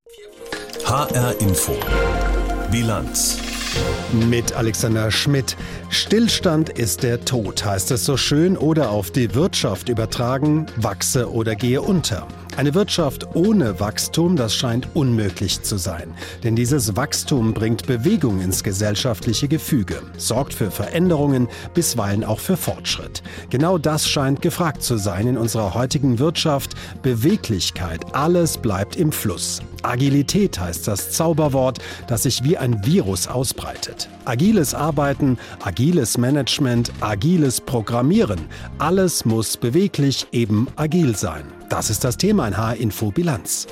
HR Info. Bilanz. Mit Alexander Schmidt. Stillstand ist der Tod, heißt es so schön, oder auf die Wirtschaft übertragen, wachse oder gehe unter. Eine Wirtschaft ohne Wachstum, das scheint unmöglich zu sein. Denn dieses Wachstum bringt Bewegung ins gesellschaftliche Gefüge, sorgt für Veränderungen, bisweilen auch für Fortschritt. Genau das scheint gefragt zu sein in unserer heutigen Wirtschaft. Beweglichkeit, alles bleibt im Fluss. Agilität heißt das Zauberwort, das sich wie ein Virus ausbreitet. Agiles Arbeiten, agiles Management, agiles Programmieren. Alles muss beweglich, eben agil sein. Das ist das Thema in HR-Info Bilanz.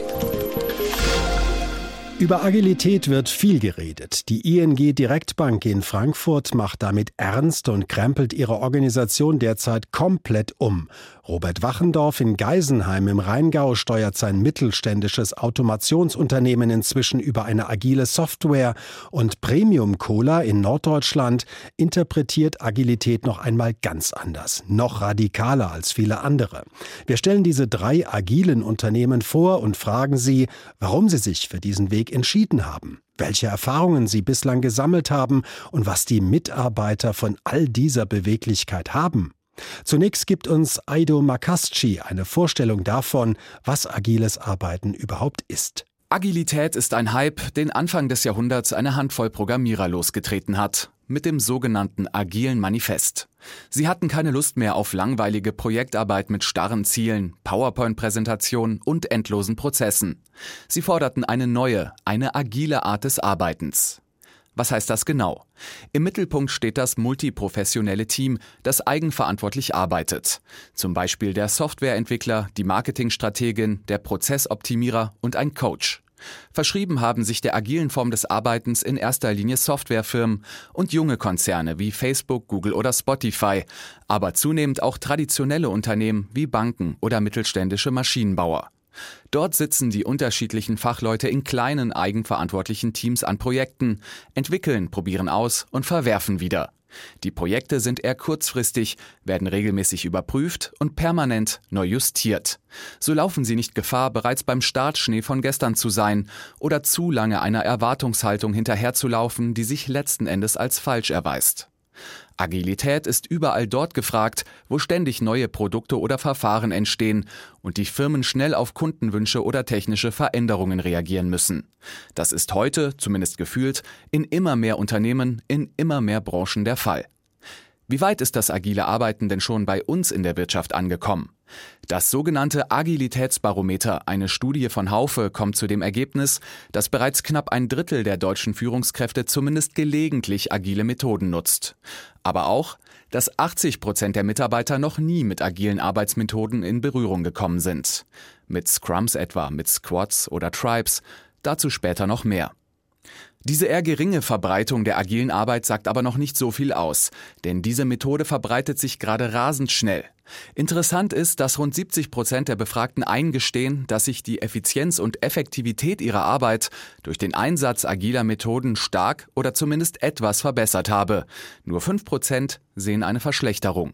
Über Agilität wird viel geredet. Die ING Direktbank in Frankfurt macht damit ernst und krempelt ihre Organisation derzeit komplett um. Robert Wachendorf in Geisenheim im Rheingau steuert sein mittelständisches Automationsunternehmen inzwischen über eine agile Software und Premium Cola in Norddeutschland interpretiert Agilität noch einmal ganz anders, noch radikaler als viele andere. Wir stellen diese 3 agilen Unternehmen vor und fragen sie, warum sie sich für diesen Weg entschieden haben, welche Erfahrungen sie bislang gesammelt haben und was die Mitarbeiter von all dieser Beweglichkeit haben. Zunächst gibt uns Aido Makasci eine Vorstellung davon, was agiles Arbeiten überhaupt ist. Agilität ist ein Hype, den Anfang des Jahrhunderts eine Handvoll Programmierer losgetreten hat, mit dem sogenannten Agilen Manifest. Sie hatten keine Lust mehr auf langweilige Projektarbeit mit starren Zielen, PowerPoint-Präsentationen und endlosen Prozessen. Sie forderten eine neue, eine agile Art des Arbeitens. Was heißt das genau? Im Mittelpunkt steht das multiprofessionelle Team, das eigenverantwortlich arbeitet. Zum Beispiel der Softwareentwickler, die Marketingstrategin, der Prozessoptimierer und ein Coach. Verschrieben haben sich der agilen Form des Arbeitens in erster Linie Softwarefirmen und junge Konzerne wie Facebook, Google oder Spotify, aber zunehmend auch traditionelle Unternehmen wie Banken oder mittelständische Maschinenbauer. Dort sitzen die unterschiedlichen Fachleute in kleinen eigenverantwortlichen Teams an Projekten, entwickeln, probieren aus und verwerfen wieder. Die Projekte sind eher kurzfristig, werden regelmäßig überprüft und permanent neu justiert. So laufen sie nicht Gefahr, bereits beim Startschnee von gestern zu sein oder zu lange einer Erwartungshaltung hinterherzulaufen, die sich letzten Endes als falsch erweist. Agilität ist überall dort gefragt, wo ständig neue Produkte oder Verfahren entstehen und die Firmen schnell auf Kundenwünsche oder technische Veränderungen reagieren müssen. Das ist heute, zumindest gefühlt, in immer mehr Unternehmen, in immer mehr Branchen der Fall. Wie weit ist das agile Arbeiten denn schon bei uns in der Wirtschaft angekommen? Das sogenannte Agilitätsbarometer, eine Studie von Haufe, kommt zu dem Ergebnis, dass bereits knapp ein Drittel der deutschen Führungskräfte zumindest gelegentlich agile Methoden nutzt. Aber auch, dass 80% der Mitarbeiter noch nie mit agilen Arbeitsmethoden in Berührung gekommen sind. Mit Scrums etwa, mit Squads oder Tribes, dazu später noch mehr. Diese eher geringe Verbreitung der agilen Arbeit sagt aber noch nicht so viel aus, denn diese Methode verbreitet sich gerade rasend schnell. Interessant ist, dass rund 70% der Befragten eingestehen, dass sich die Effizienz und Effektivität ihrer Arbeit durch den Einsatz agiler Methoden stark oder zumindest etwas verbessert habe. Nur 5% sehen eine Verschlechterung.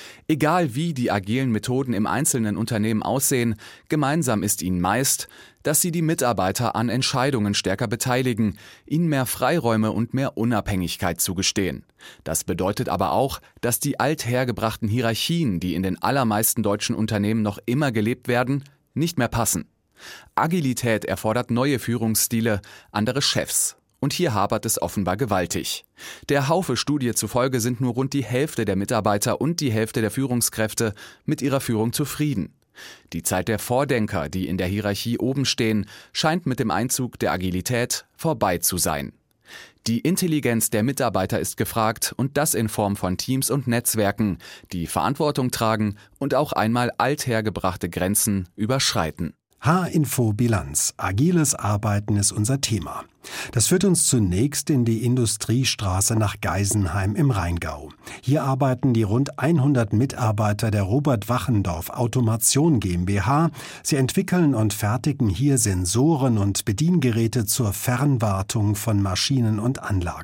Egal wie die agilen Methoden im einzelnen Unternehmen aussehen, gemeinsam ist ihnen meist, dass sie die Mitarbeiter an Entscheidungen stärker beteiligen, ihnen mehr Freiräume und mehr Unabhängigkeit zugestehen. Das bedeutet aber auch, dass die althergebrachten Hierarchien, die in den allermeisten deutschen Unternehmen noch immer gelebt werden, nicht mehr passen. Agilität erfordert neue Führungsstile, andere Chefs. Und hier hapert es offenbar gewaltig. Der Haufe-Studie zufolge sind nur rund die Hälfte der Mitarbeiter und die Hälfte der Führungskräfte mit ihrer Führung zufrieden. Die Zeit der Vordenker, die in der Hierarchie oben stehen, scheint mit dem Einzug der Agilität vorbei zu sein. Die Intelligenz der Mitarbeiter ist gefragt und das in Form von Teams und Netzwerken, die Verantwortung tragen und auch einmal althergebrachte Grenzen überschreiten. HR-Info Bilanz. Agiles Arbeiten ist unser Thema. Das führt uns zunächst in die Industriestraße nach Geisenheim im Rheingau. Hier arbeiten die rund 100 Mitarbeiter der Robert Wachendorf Automation GmbH. Sie entwickeln und fertigen hier Sensoren und Bediengeräte zur Fernwartung von Maschinen und Anlagen.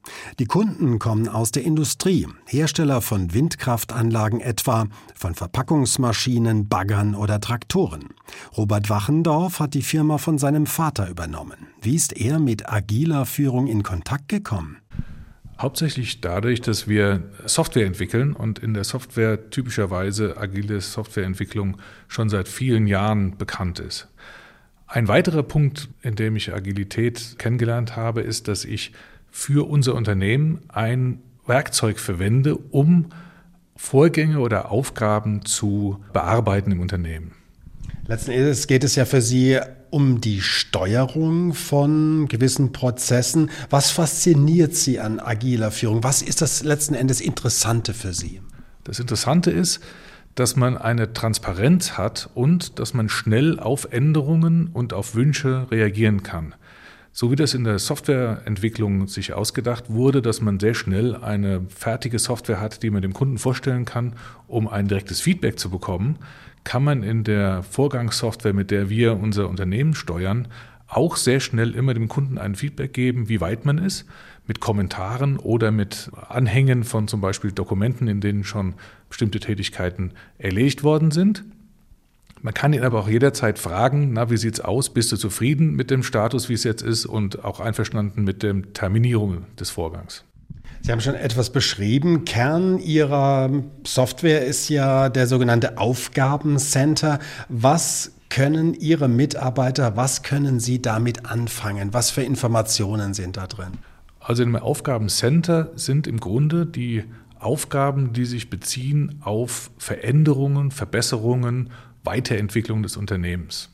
Die Kunden kommen aus der Industrie, Hersteller von Windkraftanlagen etwa, von Verpackungsmaschinen, Baggern oder Traktoren. Robert Wachendorf hat die Firma von seinem Vater übernommen. Wie ist er mit agiler Führung in Kontakt gekommen? Hauptsächlich dadurch, dass wir Software entwickeln und in der Software typischerweise agile Softwareentwicklung schon seit vielen Jahren bekannt ist. Ein weiterer Punkt, in dem ich Agilität kennengelernt habe, ist, dass ich für unser Unternehmen ein Werkzeug verwende, um Vorgänge oder Aufgaben zu bearbeiten im Unternehmen. Letzten Endes geht es ja für Sie um die Steuerung von gewissen Prozessen. Was fasziniert Sie an agiler Führung? Was ist das letzten Endes Interessante für Sie? Das Interessante ist, dass man eine Transparenz hat und dass man schnell auf Änderungen und auf Wünsche reagieren kann. So wie das in der Softwareentwicklung sich ausgedacht wurde, dass man sehr schnell eine fertige Software hat, die man dem Kunden vorstellen kann, um ein direktes Feedback zu bekommen, kann man in der Vorgangssoftware, mit der wir unser Unternehmen steuern, auch sehr schnell immer dem Kunden ein Feedback geben, wie weit man ist, mit Kommentaren oder mit Anhängen von zum Beispiel Dokumenten, in denen schon bestimmte Tätigkeiten erledigt worden sind. Man kann ihn aber auch jederzeit fragen, na, wie sieht's aus? Bist du zufrieden mit dem Status, wie es jetzt ist und auch einverstanden mit der Terminierung des Vorgangs? Sie haben schon etwas beschrieben. Kern Ihrer Software ist ja der sogenannte Aufgabencenter. Was können Ihre Mitarbeiter, was können Sie damit anfangen? Was für Informationen sind da drin? Also im Aufgabencenter sind im Grunde die Aufgaben, die sich beziehen auf Veränderungen, Verbesserungen, Weiterentwicklung des Unternehmens.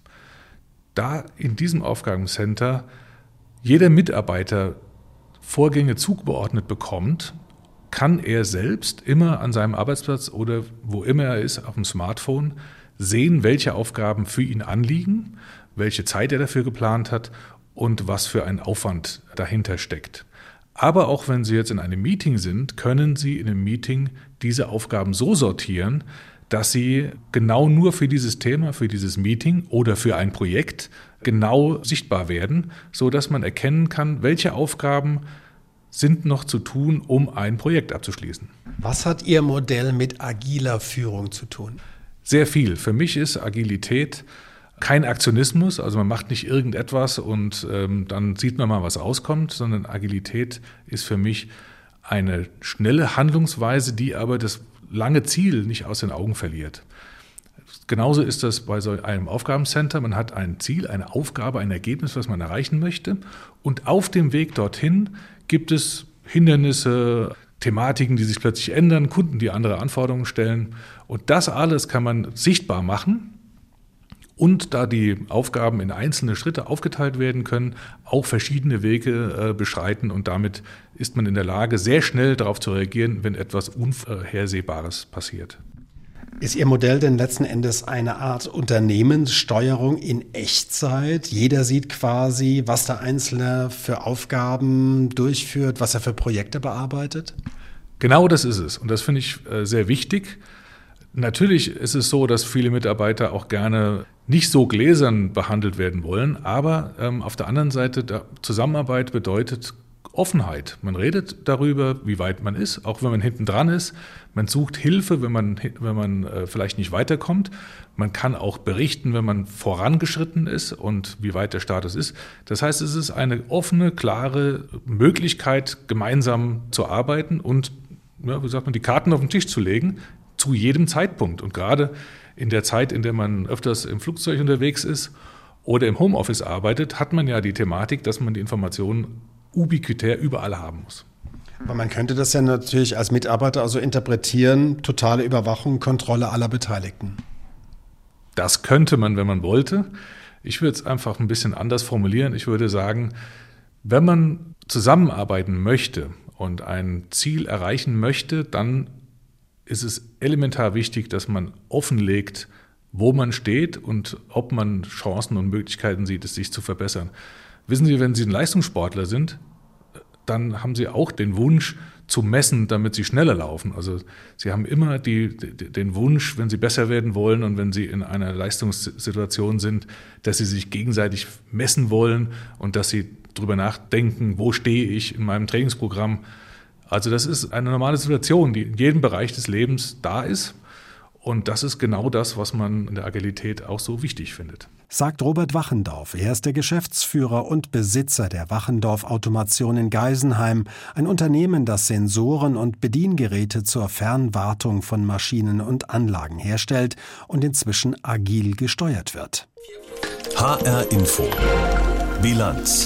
Da in diesem Aufgabencenter jeder Mitarbeiter Vorgänge zugeordnet bekommt, kann er selbst immer an seinem Arbeitsplatz oder wo immer er ist, auf dem Smartphone, sehen, welche Aufgaben für ihn anliegen, welche Zeit er dafür geplant hat und was für ein Aufwand dahinter steckt. Aber auch wenn Sie jetzt in einem Meeting sind, können Sie in einem Meeting diese Aufgaben so sortieren, dass sie genau nur für dieses Thema, für dieses Meeting oder für ein Projekt genau sichtbar werden, sodass man erkennen kann, welche Aufgaben sind noch zu tun, um ein Projekt abzuschließen. Was hat Ihr Modell mit agiler Führung zu tun? Sehr viel. Für mich ist Agilität kein Aktionismus, also man macht nicht irgendetwas und dann sieht man mal, was rauskommt, sondern Agilität ist für mich eine schnelle Handlungsweise, die aber das lange Ziel nicht aus den Augen verliert. Genauso ist das bei so einem Aufgabencenter. Man hat ein Ziel, eine Aufgabe, ein Ergebnis, was man erreichen möchte. Und auf dem Weg dorthin gibt es Hindernisse, Thematiken, die sich plötzlich ändern, Kunden, die andere Anforderungen stellen. Und das alles kann man sichtbar machen. Und da die Aufgaben in einzelne Schritte aufgeteilt werden können, auch verschiedene Wege beschreiten. Und damit ist man in der Lage, sehr schnell darauf zu reagieren, wenn etwas Unvorhersehbares passiert. Ist Ihr Modell denn letzten Endes eine Art Unternehmenssteuerung in Echtzeit? Jeder sieht quasi, was der Einzelne für Aufgaben durchführt, was er für Projekte bearbeitet? Genau das ist es. Und das finde ich sehr wichtig. Natürlich ist es so, dass viele Mitarbeiter auch gerne nicht so gläsern behandelt werden wollen, aber auf der anderen Seite, Zusammenarbeit bedeutet Offenheit. Man redet darüber, wie weit man ist, auch wenn man hinten dran ist. Man sucht Hilfe, wenn man vielleicht nicht weiterkommt. Man kann auch berichten, wenn man vorangeschritten ist und wie weit der Status ist. Das heißt, es ist eine offene, klare Möglichkeit, gemeinsam zu arbeiten und, ja, wie sagt man, die Karten auf den Tisch zu legen, zu jedem Zeitpunkt. Und gerade in der Zeit, in der man öfters im Flugzeug unterwegs ist oder im Homeoffice arbeitet, hat man ja die Thematik, dass man die Informationen ubiquitär überall haben muss. Aber man könnte das ja natürlich als Mitarbeiter also interpretieren, totale Überwachung, Kontrolle aller Beteiligten. Das könnte man, wenn man wollte. Ich würde es einfach ein bisschen anders formulieren. Ich würde sagen, wenn man zusammenarbeiten möchte und ein Ziel erreichen möchte, dann ist es elementar wichtig, dass man offenlegt, wo man steht und ob man Chancen und Möglichkeiten sieht, es sich zu verbessern. Wissen Sie, wenn Sie ein Leistungssportler sind, dann haben Sie auch den Wunsch zu messen, damit Sie schneller laufen. Also Sie haben immer den Wunsch, wenn Sie besser werden wollen und wenn Sie in einer Leistungssituation sind, dass Sie sich gegenseitig messen wollen und dass Sie drüber nachdenken, wo stehe ich in meinem Trainingsprogramm. Also das ist eine normale Situation, die in jedem Bereich des Lebens da ist. Und das ist genau das, was man in der Agilität auch so wichtig findet. Sagt Robert Wachendorf. Er ist der Geschäftsführer und Besitzer der Wachendorf Automation in Geisenheim, ein Unternehmen, das Sensoren und Bediengeräte zur Fernwartung von Maschinen und Anlagen herstellt und inzwischen agil gesteuert wird. HR Info. Bilanz.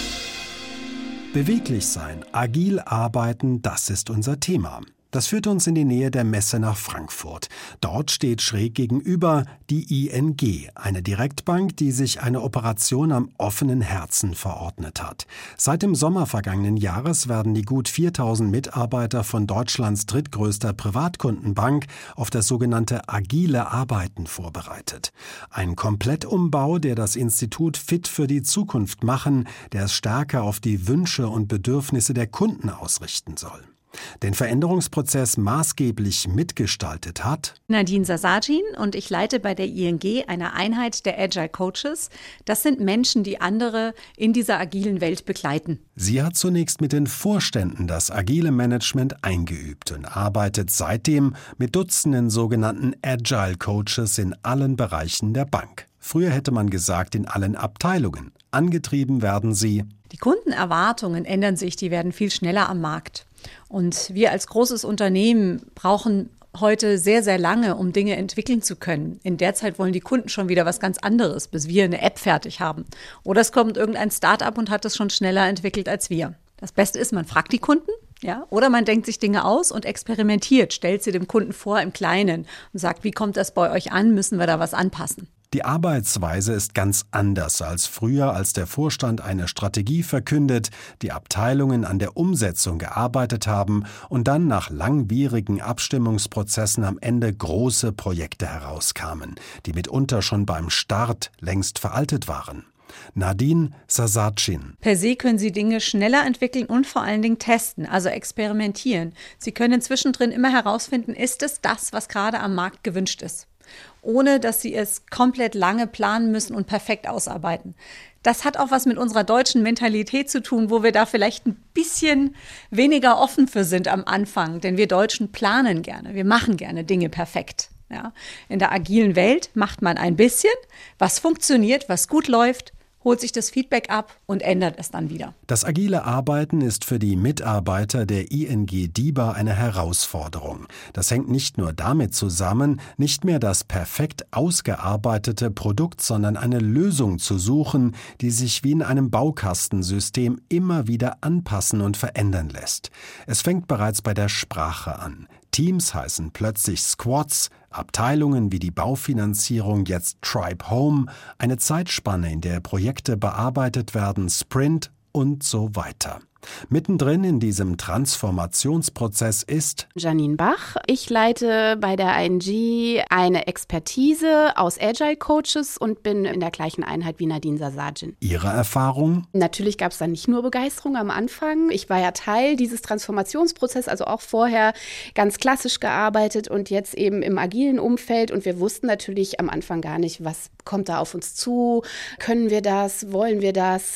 Beweglich sein, agil arbeiten, das ist unser Thema. Das führt uns in die Nähe der Messe nach Frankfurt. Dort steht schräg gegenüber die ING, eine Direktbank, die sich eine Operation am offenen Herzen verordnet hat. Seit dem Sommer vergangenen Jahres werden die gut 4.000 Mitarbeiter von Deutschlands drittgrößter Privatkundenbank auf das sogenannte agile Arbeiten vorbereitet. Ein Komplettumbau, der das Institut fit für die Zukunft machen, der es stärker auf die Wünsche und Bedürfnisse der Kunden ausrichten soll. Den Veränderungsprozess maßgeblich mitgestaltet hat Nadine Sasagin und ich leite bei der ING eine Einheit der Agile Coaches. Das sind Menschen, die andere in dieser agilen Welt begleiten. Sie hat zunächst mit den Vorständen das agile Management eingeübt und arbeitet seitdem mit Dutzenden sogenannten Agile Coaches in allen Bereichen der Bank. Früher hätte man gesagt, in allen Abteilungen. Angetrieben werden sie. Die Kundenerwartungen ändern sich, die werden viel schneller am Markt. Und wir als großes Unternehmen brauchen heute sehr, sehr lange, um Dinge entwickeln zu können. In der Zeit wollen die Kunden schon wieder was ganz anderes, bis wir eine App fertig haben. Oder es kommt irgendein Start-up und hat es schon schneller entwickelt als wir. Das Beste ist, man fragt die Kunden, ja, oder man denkt sich Dinge aus und experimentiert, stellt sie dem Kunden vor im Kleinen und sagt, wie kommt das bei euch an, müssen wir da was anpassen. Die Arbeitsweise ist ganz anders als früher, als der Vorstand eine Strategie verkündet, die Abteilungen an der Umsetzung gearbeitet haben und dann nach langwierigen Abstimmungsprozessen am Ende große Projekte herauskamen, die mitunter schon beim Start längst veraltet waren. Nadine Sasagin. Per se können Sie Dinge schneller entwickeln und vor allen Dingen testen, also experimentieren. Sie können zwischendrin immer herausfinden, ist es das, was gerade am Markt gewünscht ist, ohne dass Sie es komplett lange planen müssen und perfekt ausarbeiten. Das hat auch was mit unserer deutschen Mentalität zu tun, wo wir da vielleicht ein bisschen weniger offen für sind am Anfang, denn wir Deutschen planen gerne, wir machen gerne Dinge perfekt. Ja. In der agilen Welt macht man ein bisschen, was funktioniert, was gut läuft, holt sich das Feedback ab und ändert es dann wieder. Das agile Arbeiten ist für die Mitarbeiter der ING DiBa eine Herausforderung. Das hängt nicht nur damit zusammen, nicht mehr das perfekt ausgearbeitete Produkt, sondern eine Lösung zu suchen, die sich wie in einem Baukastensystem immer wieder anpassen und verändern lässt. Es fängt bereits bei der Sprache an. Teams heißen plötzlich Squads, Abteilungen wie die Baufinanzierung jetzt Tribe Home, eine Zeitspanne, in der Projekte bearbeitet werden, Sprint und so weiter. Mittendrin in diesem Transformationsprozess ist Janine Bach. Ich leite bei der ING eine Expertise aus Agile Coaches und bin in der gleichen Einheit wie Nadine Sasagin. Ihre Erfahrung? Natürlich gab es da nicht nur Begeisterung am Anfang. Ich war ja Teil dieses Transformationsprozesses, also auch vorher ganz klassisch gearbeitet und jetzt eben im agilen Umfeld. Und wir wussten natürlich am Anfang gar nicht, was kommt da auf uns zu, können wir das, wollen wir das.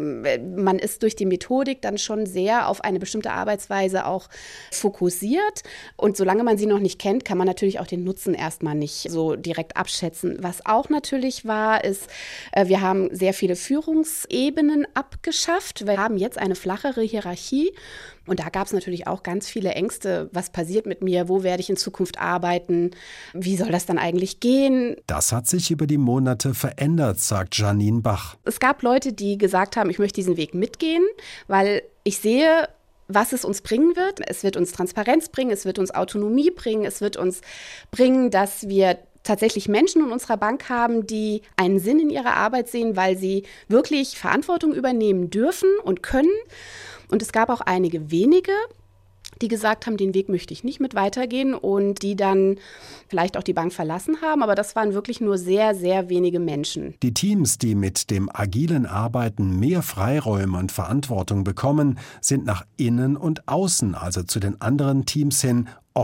Man ist durch die Methodik dann schon sehr auf eine bestimmte Arbeitsweise auch fokussiert. Und solange man sie noch nicht kennt, kann man natürlich auch den Nutzen erstmal nicht so direkt abschätzen. Was auch natürlich war, ist, wir haben sehr viele Führungsebenen abgeschafft. Wir haben jetzt eine flachere Hierarchie. Und da gab es natürlich auch ganz viele Ängste. Was passiert mit mir? Wo werde ich in Zukunft arbeiten? Wie soll das dann eigentlich gehen? Das hat sich über die Monate verändert, sagt Janine Bach. Es gab Leute, die gesagt haben, ich möchte diesen Weg mitgehen, weil ich sehe, was es uns bringen wird. Es wird uns Transparenz bringen, es wird uns Autonomie bringen, es wird uns bringen, dass wir tatsächlich Menschen in unserer Bank haben, die einen Sinn in ihrer Arbeit sehen, weil sie wirklich Verantwortung übernehmen dürfen und können. Und es gab auch einige wenige, die gesagt haben, den Weg möchte ich nicht mit weitergehen und die dann vielleicht auch die Bank verlassen haben. Aber das waren wirklich nur sehr, sehr wenige Menschen. Die Teams, die mit dem agilen Arbeiten mehr Freiräume und Verantwortung bekommen, sind nach innen und außen, also zu den anderen Teams hin, offen.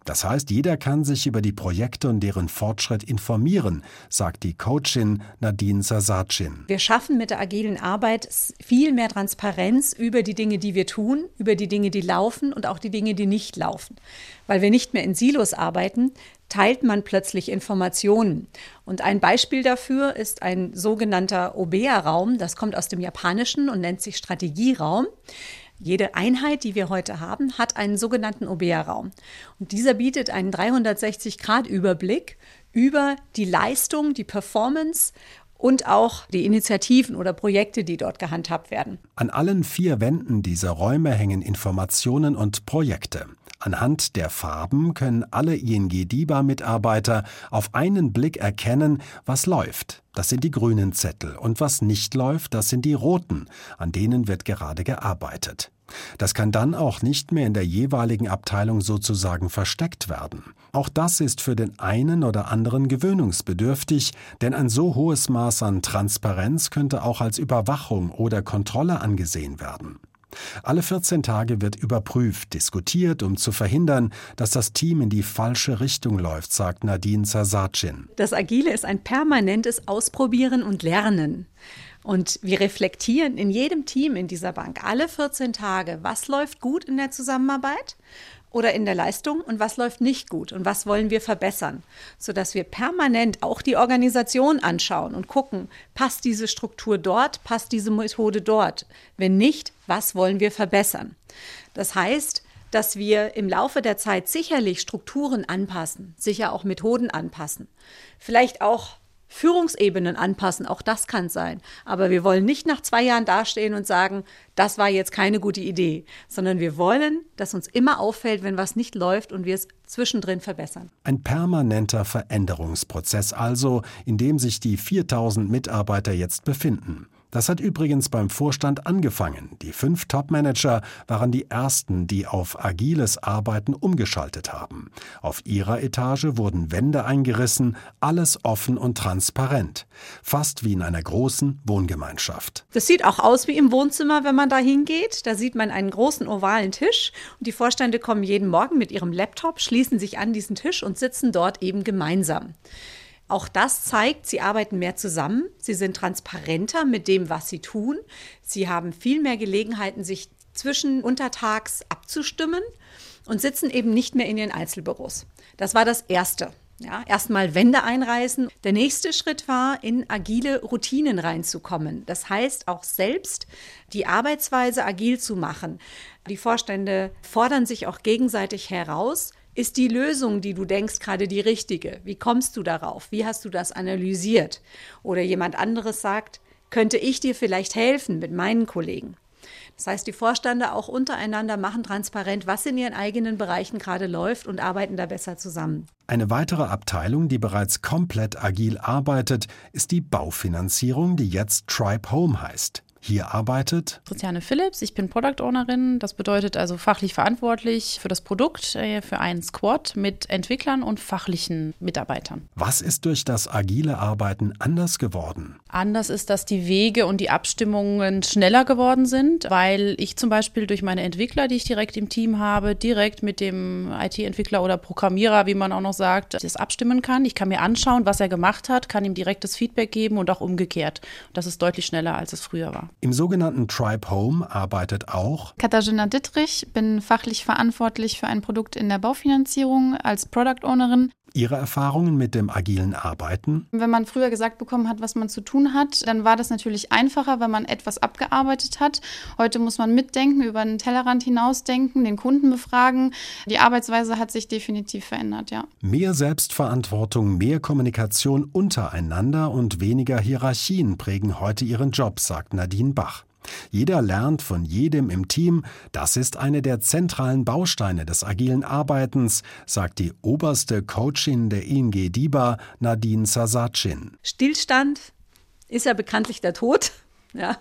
Das heißt, jeder kann sich über die Projekte und deren Fortschritt informieren, sagt die Coachin Nadine Sazatschin. Wir schaffen mit der agilen Arbeit viel mehr Transparenz über die Dinge, die wir tun, über die Dinge, die laufen und auch die Dinge, die nicht laufen. Weil wir nicht mehr in Silos arbeiten, teilt man plötzlich Informationen. Und ein Beispiel dafür ist ein sogenannter Obeya-Raum. Das kommt aus dem Japanischen und nennt sich Strategieraum. Jede Einheit, die wir heute haben, hat einen sogenannten Obeya-Raum. Und dieser bietet einen 360-Grad-Überblick über die Leistung, die Performance und auch die Initiativen oder Projekte, die dort gehandhabt werden. An allen 4 Wänden dieser Räume hängen Informationen und Projekte. Anhand der Farben können alle ING DiBa-Mitarbeiter auf einen Blick erkennen, was läuft. Das sind die grünen Zettel. Und was nicht läuft, das sind die roten. An denen wird gerade gearbeitet. Das kann dann auch nicht mehr in der jeweiligen Abteilung sozusagen versteckt werden. Auch das ist für den einen oder anderen gewöhnungsbedürftig, denn ein so hohes Maß an Transparenz könnte auch als Überwachung oder Kontrolle angesehen werden. Alle 14 Tage wird überprüft, diskutiert, um zu verhindern, dass das Team in die falsche Richtung läuft, sagt Nadine Sazatschin. Das Agile ist ein permanentes Ausprobieren und Lernen. Und wir reflektieren in jedem Team in dieser Bank alle 14 Tage, was läuft gut in der Zusammenarbeit oder in der Leistung und was läuft nicht gut und was wollen wir verbessern, sodass wir permanent auch die Organisation anschauen und gucken, passt diese Struktur dort, passt diese Methode dort? Wenn nicht, was wollen wir verbessern? Das heißt, dass wir im Laufe der Zeit sicherlich Strukturen anpassen, sicher auch Methoden anpassen, vielleicht auch Führungsebenen anpassen, auch das kann sein. Aber wir wollen nicht nach 2 Jahren dastehen und sagen, das war jetzt keine gute Idee, sondern wir wollen, dass uns immer auffällt, wenn was nicht läuft und wir es zwischendrin verbessern. Ein permanenter Veränderungsprozess also, in dem sich die 4000 Mitarbeiter jetzt befinden. Das hat übrigens beim Vorstand angefangen. Die 5 Top-Manager waren die ersten, die auf agiles Arbeiten umgeschaltet haben. Auf ihrer Etage wurden Wände eingerissen, alles offen und transparent. Fast wie in einer großen Wohngemeinschaft. Das sieht auch aus wie im Wohnzimmer, wenn man da hingeht. Da sieht man einen großen ovalen Tisch und die Vorstände kommen jeden Morgen mit ihrem Laptop, schließen sich an diesen Tisch und sitzen dort eben gemeinsam. Auch das zeigt, sie arbeiten mehr zusammen, sie sind transparenter mit dem, was sie tun. Sie haben viel mehr Gelegenheiten, sich untertags abzustimmen und sitzen eben nicht mehr in ihren Einzelbüros. Das war das Erste. Ja, erstmal Wände einreißen. Der nächste Schritt war, in agile Routinen reinzukommen. Das heißt, auch selbst die Arbeitsweise agil zu machen. Die Vorstände fordern sich auch gegenseitig heraus. Ist die Lösung, die du denkst, gerade die richtige? Wie kommst du darauf? Wie hast du das analysiert? Oder jemand anderes sagt, könnte ich dir vielleicht helfen mit meinen Kollegen? Das heißt, die Vorstände auch untereinander machen transparent, was in ihren eigenen Bereichen gerade läuft und arbeiten da besser zusammen. Eine weitere Abteilung, die bereits komplett agil arbeitet, ist die Baufinanzierung, die jetzt Tribe Home heißt. Hier arbeitet Christiane Phillips, ich bin Product Ownerin. Das bedeutet also fachlich verantwortlich für das Produkt, für einen Squad mit Entwicklern und fachlichen Mitarbeitern. Was ist durch das agile Arbeiten anders geworden? Anders ist, dass die Wege und die Abstimmungen schneller geworden sind, weil ich zum Beispiel durch meine Entwickler, die ich direkt im Team habe, direkt mit dem IT-Entwickler oder Programmierer, wie man auch noch sagt, das abstimmen kann. Ich kann mir anschauen, was er gemacht hat, kann ihm direktes Feedback geben und auch umgekehrt. Das ist deutlich schneller, als es früher war. Im sogenannten Tribe Home arbeitet auch Katharina Dittrich, bin fachlich verantwortlich für ein Produkt in der Baufinanzierung als Product Ownerin. Ihre Erfahrungen mit dem agilen Arbeiten? Wenn man früher gesagt bekommen hat, was man zu tun hat, dann war das natürlich einfacher, wenn man etwas abgearbeitet hat. Heute muss man mitdenken, über den Tellerrand hinausdenken, den Kunden befragen. Die Arbeitsweise hat sich definitiv verändert, ja. Mehr Selbstverantwortung, mehr Kommunikation untereinander und weniger Hierarchien prägen heute ihren Job, sagt Nadine Bach. Jeder lernt von jedem im Team. Das ist eine der zentralen Bausteine des agilen Arbeitens, sagt die oberste Coachin der ING DiBa, Nadine Sazatschin. Stillstand ist ja bekanntlich der Tod, ja.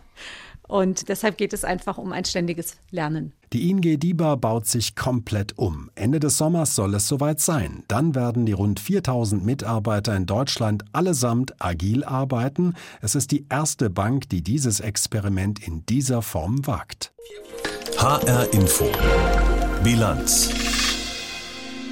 Und deshalb geht es einfach um ein ständiges Lernen. Die ING DiBa baut sich komplett um. Ende des Sommers soll es soweit sein. Dann werden die rund 4000 Mitarbeiter in Deutschland allesamt agil arbeiten. Es ist die erste Bank, die dieses Experiment in dieser Form wagt. HR Info. Bilanz.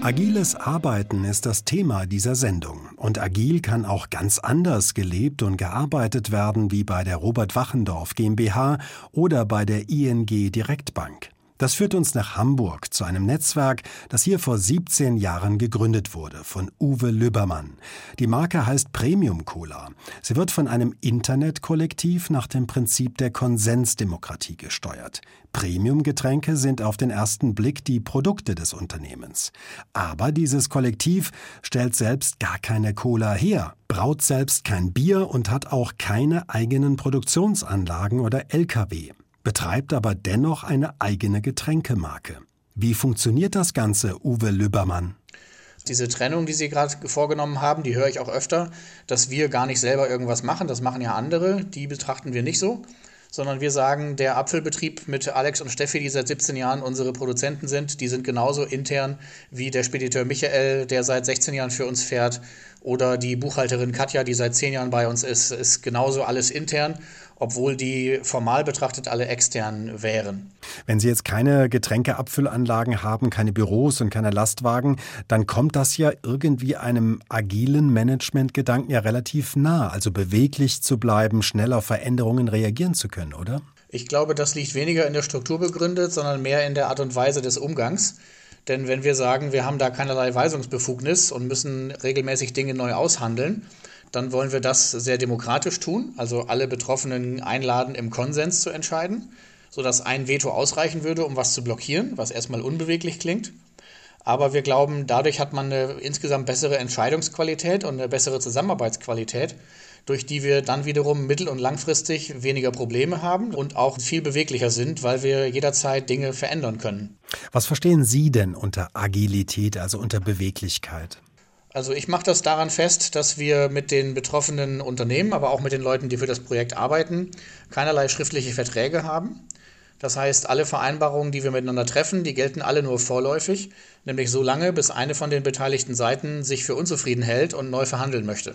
Agiles Arbeiten ist das Thema dieser Sendung. Und agil kann auch ganz anders gelebt und gearbeitet werden wie bei der Robert Wachendorf GmbH oder bei der ING Direktbank. Das führt uns nach Hamburg zu einem Netzwerk, das hier vor 17 Jahren gegründet wurde, von Uwe Lübbermann. Die Marke heißt Premium Cola. Sie wird von einem Internetkollektiv nach dem Prinzip der Konsensdemokratie gesteuert. Premium-Getränke sind auf den ersten Blick die Produkte des Unternehmens. Aber dieses Kollektiv stellt selbst gar keine Cola her, braut selbst kein Bier und hat auch keine eigenen Produktionsanlagen oder LKW. Betreibt aber dennoch eine eigene Getränkemarke. Wie funktioniert das Ganze, Uwe Lübbermann? Diese Trennung, die Sie gerade vorgenommen haben, die höre ich auch öfter, dass wir gar nicht selber irgendwas machen, das machen ja andere, die betrachten wir nicht so, sondern wir sagen, der Apfelbetrieb mit Alex und Steffi, die seit 17 Jahren unsere Produzenten sind, die sind genauso intern wie der Spediteur Michael, der seit 16 Jahren für uns fährt, oder die Buchhalterin Katja, die seit 10 Jahren bei uns ist genauso alles intern, obwohl die formal betrachtet alle extern wären. Wenn Sie jetzt keine Getränkeabfüllanlagen haben, keine Büros und keine Lastwagen, dann kommt das ja irgendwie einem agilen Managementgedanken ja relativ nah, also beweglich zu bleiben, schnell auf Veränderungen reagieren zu können, oder? Ich glaube, das liegt weniger in der Struktur begründet, sondern mehr in der Art und Weise des Umgangs. Denn wenn wir sagen, wir haben da keinerlei Weisungsbefugnis und müssen regelmäßig Dinge neu aushandeln, dann wollen wir das sehr demokratisch tun, also alle Betroffenen einladen, im Konsens zu entscheiden, sodass ein Veto ausreichen würde, um was zu blockieren, was erstmal unbeweglich klingt. Aber wir glauben, dadurch hat man eine insgesamt bessere Entscheidungsqualität und eine bessere Zusammenarbeitsqualität, durch die wir dann wiederum mittel- und langfristig weniger Probleme haben und auch viel beweglicher sind, weil wir jederzeit Dinge verändern können. Was verstehen Sie denn unter Agilität, also unter Beweglichkeit? Also ich mache das daran fest, dass wir mit den betroffenen Unternehmen, aber auch mit den Leuten, die für das Projekt arbeiten, keinerlei schriftliche Verträge haben. Das heißt, alle Vereinbarungen, die wir miteinander treffen, die gelten alle nur vorläufig, nämlich so lange, bis eine von den beteiligten Seiten sich für unzufrieden hält und neu verhandeln möchte.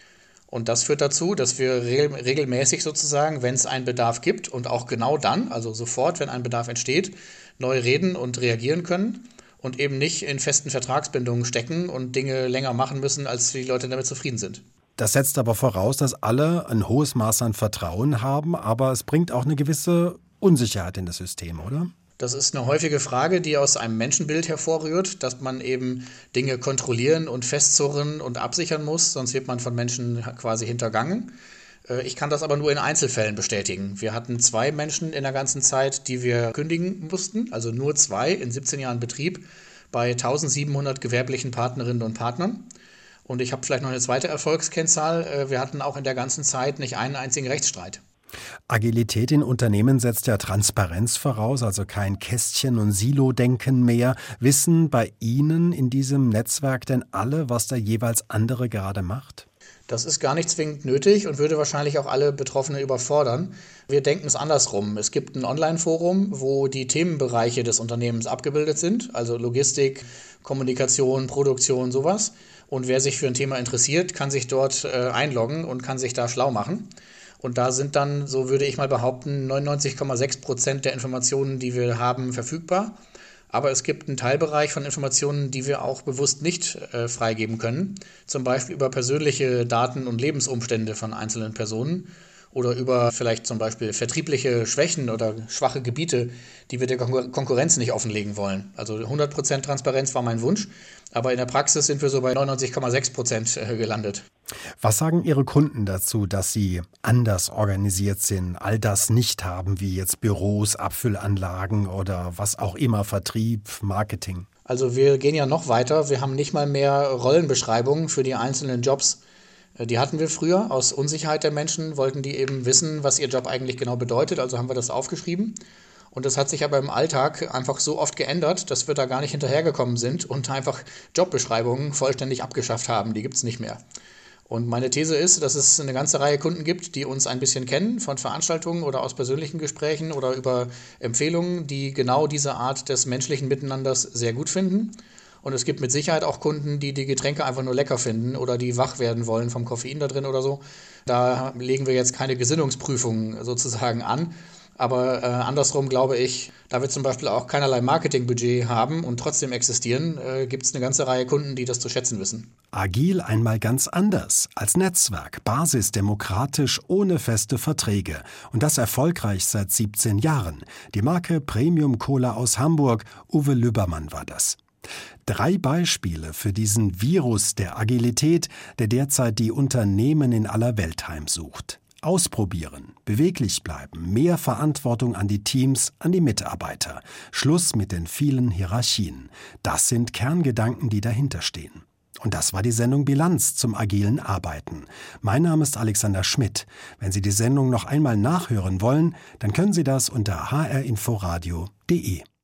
Und das führt dazu, dass wir regelmäßig sozusagen, wenn es einen Bedarf gibt und auch genau dann, also sofort, wenn ein Bedarf entsteht, neu reden und reagieren können. Und eben nicht in festen Vertragsbindungen stecken und Dinge länger machen müssen, als die Leute damit zufrieden sind. Das setzt aber voraus, dass alle ein hohes Maß an Vertrauen haben, aber es bringt auch eine gewisse Unsicherheit in das System, oder? Das ist eine häufige Frage, die aus einem Menschenbild hervorrührt, dass man eben Dinge kontrollieren und festzurren und absichern muss, sonst wird man von Menschen quasi hintergangen. Ich kann das aber nur in Einzelfällen bestätigen. Wir hatten 2 Menschen in der ganzen Zeit, die wir kündigen mussten, also nur 2 in 17 Jahren Betrieb bei 1700 gewerblichen Partnerinnen und Partnern. Und ich habe vielleicht noch eine zweite Erfolgskennzahl. Wir hatten auch in der ganzen Zeit nicht einen einzigen Rechtsstreit. Agilität in Unternehmen setzt ja Transparenz voraus, also kein Kästchen- und Silo-Denken mehr. Wissen bei Ihnen in diesem Netzwerk denn alle, was der jeweils andere gerade macht? Das ist gar nicht zwingend nötig und würde wahrscheinlich auch alle Betroffenen überfordern. Wir denken es andersrum. Es gibt ein Online-Forum, wo die Themenbereiche des Unternehmens abgebildet sind, also Logistik, Kommunikation, Produktion, sowas. Und wer sich für ein Thema interessiert, kann sich dort einloggen und kann sich da schlau machen. Und da sind dann, so würde ich mal behaupten, 99,6% der Informationen, die wir haben, verfügbar. Aber es gibt einen Teilbereich von Informationen, die wir auch bewusst nicht freigeben können. Zum Beispiel über persönliche Daten und Lebensumstände von einzelnen Personen oder über vielleicht zum Beispiel vertriebliche Schwächen oder schwache Gebiete, die wir der Konkurrenz nicht offenlegen wollen. Also 100% Transparenz war mein Wunsch, aber in der Praxis sind wir so bei 99,6% gelandet. Was sagen Ihre Kunden dazu, dass sie anders organisiert sind, all das nicht haben, wie jetzt Büros, Abfüllanlagen oder was auch immer, Vertrieb, Marketing? Also wir gehen ja noch weiter. Wir haben nicht mal mehr Rollenbeschreibungen für die einzelnen Jobs. Die hatten wir früher. Aus Unsicherheit der Menschen wollten die eben wissen, was ihr Job eigentlich genau bedeutet. Also haben wir das aufgeschrieben. Und das hat sich aber im Alltag einfach so oft geändert, dass wir da gar nicht hinterhergekommen sind und einfach Jobbeschreibungen vollständig abgeschafft haben. Die gibt es nicht mehr. Und meine These ist, dass es eine ganze Reihe Kunden gibt, die uns ein bisschen kennen von Veranstaltungen oder aus persönlichen Gesprächen oder über Empfehlungen, die genau diese Art des menschlichen Miteinanders sehr gut finden. Und es gibt mit Sicherheit auch Kunden, die die Getränke einfach nur lecker finden oder die wach werden wollen vom Koffein da drin oder so. Da legen wir jetzt keine Gesinnungsprüfung sozusagen an. Aber andersrum glaube ich, da wir zum Beispiel auch keinerlei Marketingbudget haben und trotzdem existieren, gibt es eine ganze Reihe Kunden, die das zu schätzen wissen. Agil einmal ganz anders, als Netzwerk, basisdemokratisch, ohne feste Verträge. Und das erfolgreich seit 17 Jahren. Die Marke Premium Cola aus Hamburg, Uwe Lübbermann war das. 3 Beispiele für diesen Virus der Agilität, der derzeit die Unternehmen in aller Welt heimsucht. Ausprobieren, beweglich bleiben, mehr Verantwortung an die Teams, an die Mitarbeiter. Schluss mit den vielen Hierarchien. Das sind Kerngedanken, die dahinter stehen. Und das war die Sendung Bilanz zum agilen Arbeiten. Mein Name ist Alexander Schmidt. Wenn Sie die Sendung noch einmal nachhören wollen, dann können Sie das unter hrinforadio.de.